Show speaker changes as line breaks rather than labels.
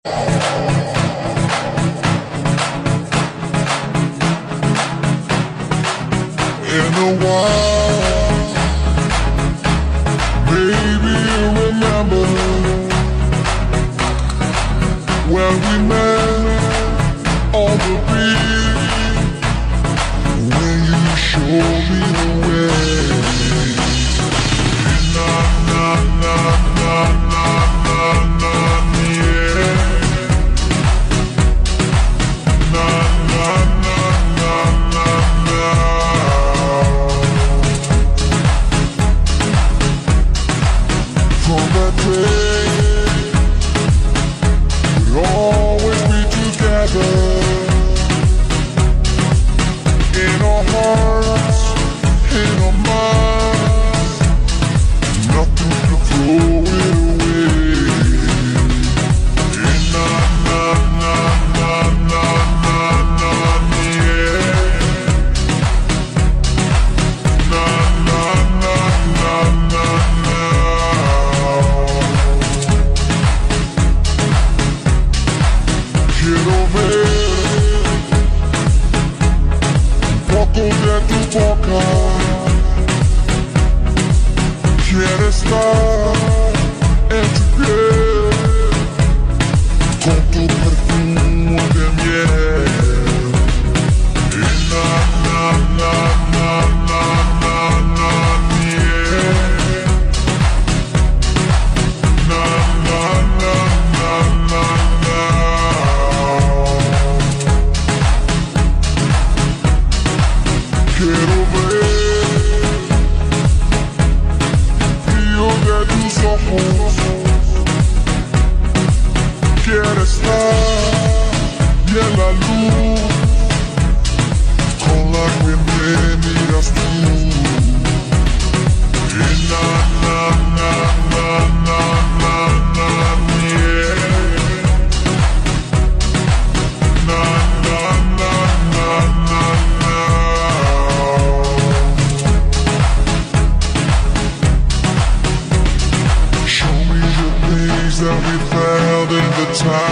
In a while, maybe you remember when we met on the beach, when you showed me the way. Na na na na na na na, yeah. Na na na na na na. From that day, we'll always be together. In our hearts, in our minds, nothing can throw it away. Na na na na na na na, yeah. Na na na na na na. Quiero ver un poco de tu boca. Quiero estar en tu piel con tu perfume de miel. Y na na na na na na na, yeah. Na na na na na na. Quiero ver brillo de tus ojos. Quiero estar y en la luz con la que me miras tú. Y na na na na na na na, yeah. Na na na na na na. Show me the things that we felt in the time.